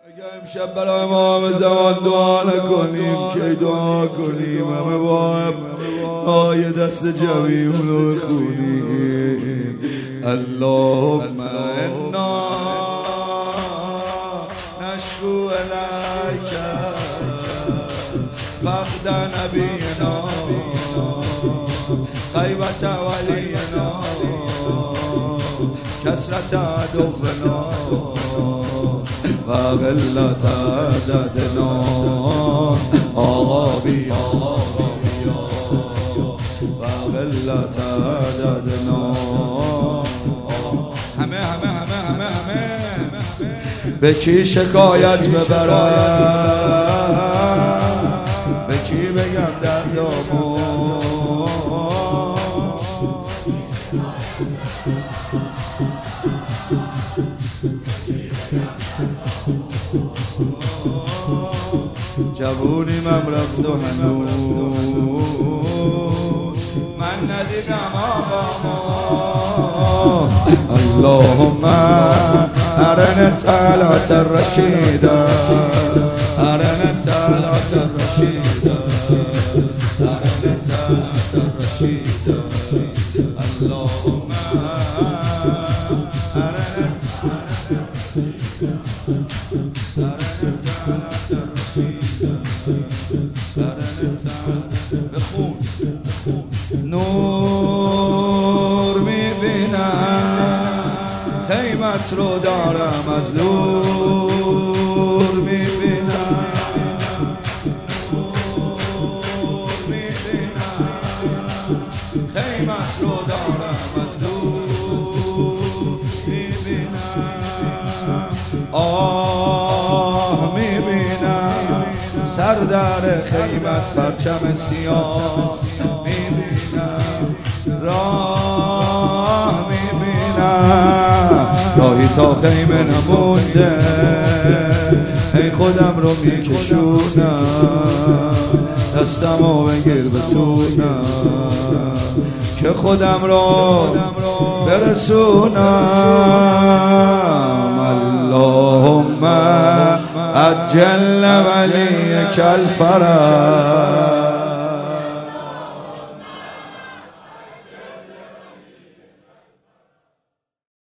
اگه امشب برای امام زمان دعا نکنیم که دعا کنیم همه با هم آیه دست جمعیمون رو بخونیم. اللهم انا نشکو الیک فقد نبینا غیبت ولینا کسرت عدونا و قلت عددنا. آقا بیا و قلت عددنا. همه به کی شکایت ببرم، به کی بگم دردامو. جوونیم هم رفت و هنوز من ندیدم آقامو. اللهم ارنا الطلعة الرشیدة، ارنا الطلعة الرشیدة، ارنا الطلعة الرشیدة. اللهم ارنا نور میبینم قیمت رو دارم از دور میبینم، نور میبینم قیمت رو دارم از دور میبینم. آه میبینم سر در خیمت پرچم سیاه میبینم، راه میبینم راهی تا خیمه نمونده. ای خودم رو میکشونم دستمو بگیر بتونم که خودم رو برسونم. اللهم عجل ولیک الفرج